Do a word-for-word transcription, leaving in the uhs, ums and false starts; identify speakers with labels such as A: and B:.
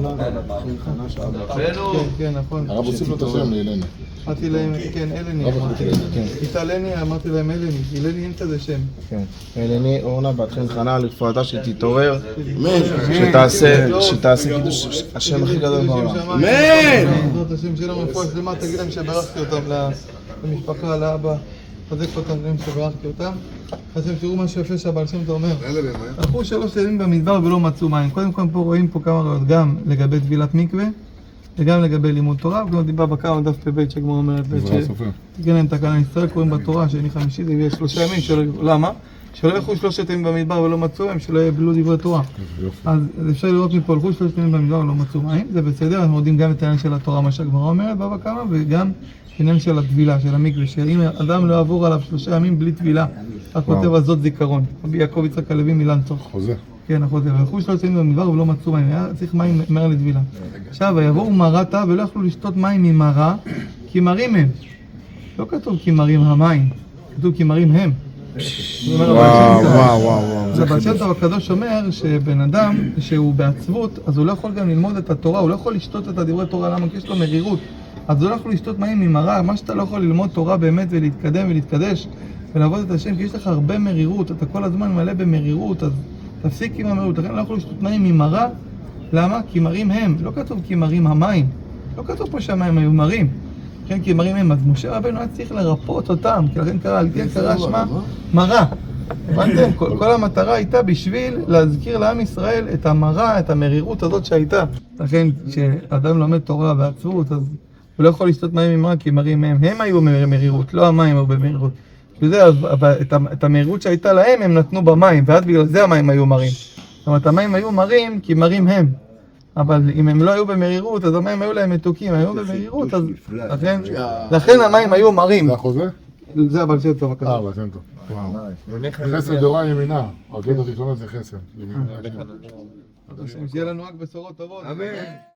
A: כן, כן, נכון.
B: הרב הוסיף לו את השם לאלני.
A: אמרתי להם, כן, אלני, אמרתי להם. איתלני, אמרתי להם אלני, אלני אין כזה שם.
C: כן. אלני, אורנה, בת חן חנה, לרפואתה שתתעורר, שתעשה קידוש השם הכי גדול בעולם.
A: אמן! זאת השם שלנו רפואה שלמה, תגיד להם שברכתי אותם למשפחה, לאבא. חזק אותם, תגידים שברכתי אותם. אז הם תראו משהו יפה שהבעל שם טוב אומר. הלכו שלוש ימים במדבר ולא מצאו מים. קודם כל פה רואים פה כמה ראיות, גם לגבי טבילת מקווה, וגם לגבי לימוד תורה, וגם דיבר בקר דף פ"ב שגמרא אומרת, תגן להם תקנה ישראל, קוראים בתורה שני חמישי, זה יהיה שלושה ימים, למה? שלא ילכו שלושת ימים במדבר ולא מצאו מים, שלא יבלו דברי תורה. אז אפשר לראות מפה, הלכו שלושת ימים במדבר ולא מצאו מים, זה בסדר, אנחנו יודעים גם את העניין של התורה, מה שהגמרא אומרת בבא קמא, וגם עניין של הטבילה, של המקווה, שאם אדם לא יעבור עליו שלושה ימים בלי טבילה, רק כותב אז זאת זיכרון. רבי יעקב יצחק הלוי מלנצור.
B: חוזה.
A: כן, החוזה. והלכו שלושה ימים במדבר ולא מצאו מים, היה צריך מים מהר לטבילה. עכשיו, ויבואו מרתה ולא יכלו לשתות מים ממרה, כי מרים הם. לא כתוב כי מרים המים, כתוב כי מרים הם.
C: וואו, וואו, וואו.
A: זה הבעל שם טוב הקדוש אומר שבן אדם שהוא בעצבות, אז הוא לא יכול גם ללמוד את התורה, הוא לא יכול לשתות את הדברי תורה, למה? כי יש לו מרירות. אז הוא לא יכול לשתות מים ממרה, מה שאתה לא יכול ללמוד תורה באמת ולהתקדם ולהתקדש ולעבוד את השם, כי יש לך הרבה מרירות, אתה כל הזמן מלא במרירות, אז תפסיק עם המרירות. לכן לא יכול לשתות מים ממרה, למה? כי מרים הם, לא כתוב כי מרים המים, לא כתוב פה שהמים היו מרים, לכן כי מרים הם, אז משה רבנו היה צריך לרפות אותם, כי לכן קרא, על כן קרא שמה מרה. הבנתם? כל, כל המטרה הייתה בשביל להזכיר לעם ישראל את המרה, את המרירות הזאת שהייתה. לכן כשאדם לומד תורה בעצבות, אז הוא לא יכול לשתות מים ממרה כי מרים הם, הם היו במרירות, לא המים היו במרירות. וזה, את המרירות שהייתה להם הם נתנו במים, ועד בגלל זה המים היו מרים. זאת אומרת, המים היו מרים כי מרים הם. אבל אם הם לא היו במרירות, אז המים היו להם מתוקים, היו במרירות, אז לכן, לכן המים היו מרים.
B: זה החוזה?
A: זה הבעל שם טוב הקדוש.
B: אה, הבעל שם טוב. וואו. חסד דורה ימינה. הרגל הראשונה זה חסד.
A: שיהיה לנו רק בשורות טובות. אמן.